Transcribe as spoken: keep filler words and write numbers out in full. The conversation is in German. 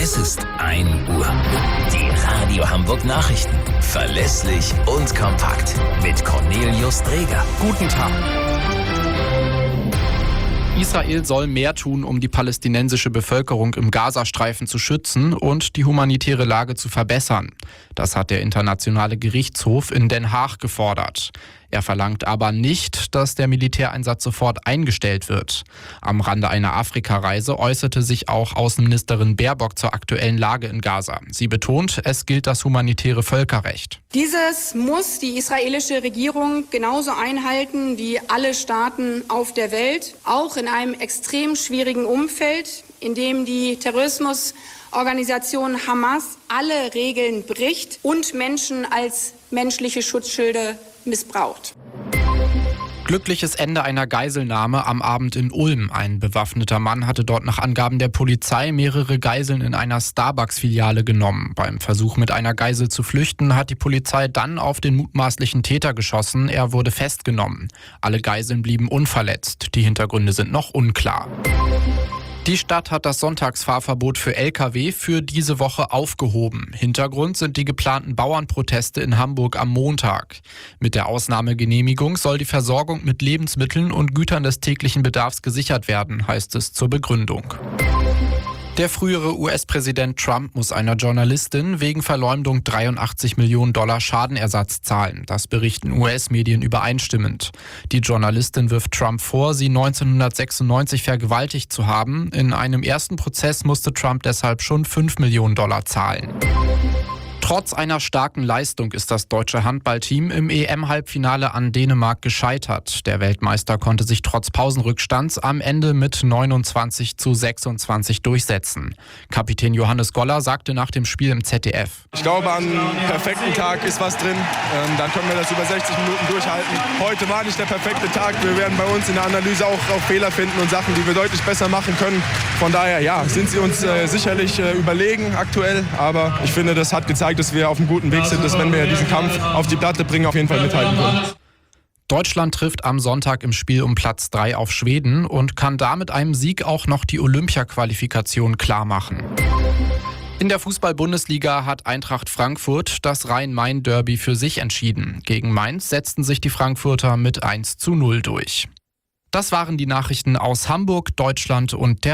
Es ist ein Uhr. Die Radio Hamburg Nachrichten. Verlässlich und kompakt. Mit Cornelius Dreger. Guten Tag. Israel soll mehr tun, um die palästinensische Bevölkerung im Gazastreifen zu schützen und die humanitäre Lage zu verbessern. Das hat der Internationale Gerichtshof in Den Haag gefordert. Er verlangt aber nicht, dass der Militäreinsatz sofort eingestellt wird. Am Rande einer Afrikareise äußerte sich auch Außenministerin Baerbock zur aktuellen Lage in Gaza. Sie betont, es gilt das humanitäre Völkerrecht. Dieses muss die israelische Regierung genauso einhalten wie alle Staaten auf der Welt, auch in einem extrem schwierigen Umfeld, in dem die Terrorismusorganisation Hamas alle Regeln bricht und Menschen als menschliche Schutzschilde missbraucht. Glückliches Ende einer Geiselnahme am Abend in Ulm. Ein bewaffneter Mann hatte dort nach Angaben der Polizei mehrere Geiseln in einer Starbucks-Filiale genommen. Beim Versuch, mit einer Geisel zu flüchten, hat die Polizei dann auf den mutmaßlichen Täter geschossen. Er wurde festgenommen. Alle Geiseln blieben unverletzt. Die Hintergründe sind noch unklar. Die Stadt hat das Sonntagsfahrverbot für L K W für diese Woche aufgehoben. Hintergrund sind die geplanten Bauernproteste in Hamburg am Montag. Mit der Ausnahmegenehmigung soll die Versorgung mit Lebensmitteln und Gütern des täglichen Bedarfs gesichert werden, heißt es zur Begründung. Der frühere U S-Präsident Trump muss einer Journalistin wegen Verleumdung dreiundachtzig Millionen Dollar Schadenersatz zahlen. Das berichten U S-Medien übereinstimmend. Die Journalistin wirft Trump vor, sie neunzehnhundertsechsundneunzig vergewaltigt zu haben. In einem ersten Prozess musste Trump deshalb schon fünf Millionen Dollar zahlen. Trotz einer starken Leistung ist das deutsche Handballteam im E M-Halbfinale an Dänemark gescheitert. Der Weltmeister konnte sich trotz Pausenrückstands am Ende mit neunundzwanzig zu sechsundzwanzig durchsetzen. Kapitän Johannes Goller sagte nach dem Spiel im Z D F: Ich glaube, an einem perfekten Tag ist was drin. Ähm, dann können wir das über sechzig Minuten durchhalten. Heute war nicht der perfekte Tag. Wir werden bei uns in der Analyse auch, auch Fehler finden und Sachen, die wir deutlich besser machen können. Von daher, ja, sind sie uns äh, sicherlich äh, überlegen aktuell. Aber ich finde, das hat gezeigt, dass wir auf einem guten Weg sind, dass wenn wir diesen Kampf auf die Platte bringen, auf jeden Fall mithalten können. Deutschland trifft am Sonntag im Spiel um Platz drei auf Schweden und kann da mit einem Sieg auch noch die Olympia-Qualifikation klarmachen. In der Fußball-Bundesliga hat Eintracht Frankfurt das Rhein-Main-Derby für sich entschieden. Gegen Mainz setzten sich die Frankfurter mit eins zu null durch. Das waren die Nachrichten aus Hamburg, Deutschland und der